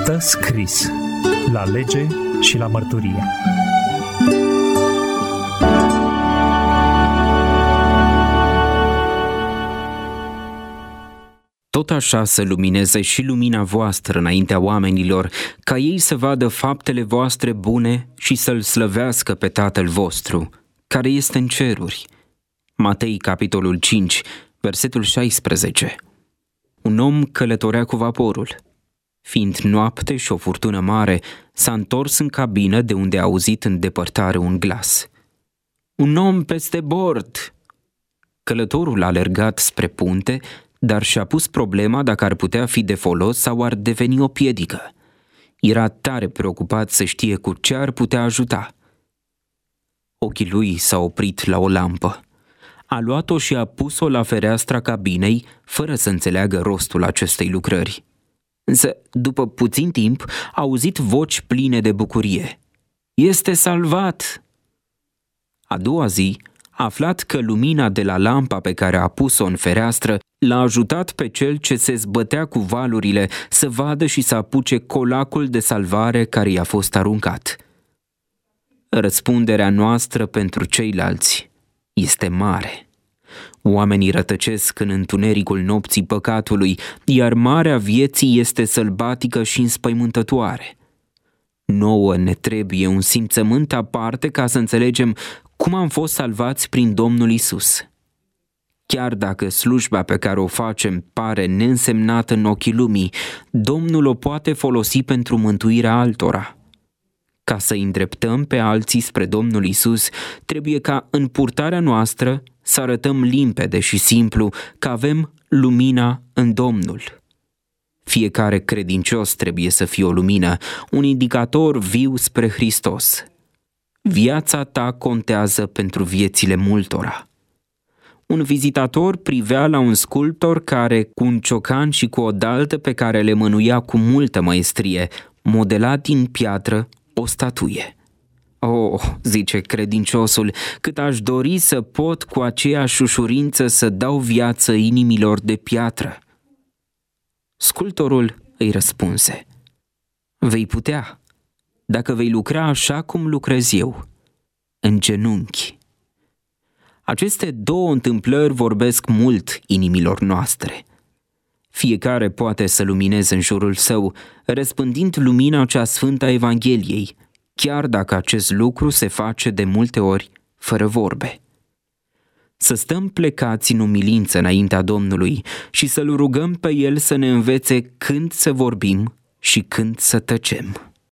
Stă scris la lege și la mărturie. Tot așa să lumineze și lumina voastră înaintea oamenilor, ca ei să vadă faptele voastre bune și să-L slăvească pe Tatăl vostru, care este în ceruri. Matei, capitolul 5, versetul 16. Un om călătorea cu vaporul. Fiind noapte și o furtună mare, s-a întors în cabină de unde a auzit în depărtare un glas. Un om peste bord! Călătorul a alergat spre punte, dar și-a pus problema dacă ar putea fi de folos sau ar deveni o piedică. Era tare preocupat să știe cu ce ar putea ajuta. Ochii lui s-au oprit la o lampă. A luat-o și a pus-o la fereastra cabinei, fără să înțeleagă rostul acestei lucrări. Însă, după puțin timp, a auzit voci pline de bucurie. Este salvat! A doua zi, a aflat că lumina de la lampa pe care a pus-o în fereastră l-a ajutat pe cel ce se zbătea cu valurile să vadă și să apuce colacul de salvare care i-a fost aruncat. Răspunderea noastră pentru ceilalți este mare. Oamenii rătăcesc în întunericul nopții păcatului, iar marea vieții este sălbatică și înspăimântătoare. Nouă ne trebuie un simțământ aparte ca să înțelegem cum am fost salvați prin Domnul Isus. Chiar dacă slujba pe care o facem pare neînsemnată în ochii lumii, Domnul o poate folosi pentru mântuirea altora. Ca să îndreptăm pe alții spre Domnul Isus, trebuie ca în purtarea noastră să arătăm limpede și simplu că avem lumina în Domnul. Fiecare credincios trebuie să fie o lumină, un indicator viu spre Hristos. Viața ta contează pentru viețile multora. Un vizitator privea la un sculptor care, cu un ciocan și cu o daltă pe care le mânuia cu multă maestrie, modela din piatră o statuie. Oh, zice credinciosul, cât aș dori să pot cu aceeași ușurință să dau viață inimilor de piatră. Sculptorul îi răspunse: vei putea, dacă vei lucra așa cum lucrez eu, în genunchi. Aceste două întâmplări vorbesc mult inimilor noastre. Fiecare poate să lumineze în jurul său, răspândind lumina cea sfântă a Evangheliei, chiar dacă acest lucru se face de multe ori fără vorbe. Să stăm plecați în umilință înaintea Domnului și să-L rugăm pe El să ne învețe când să vorbim și când să tăcem.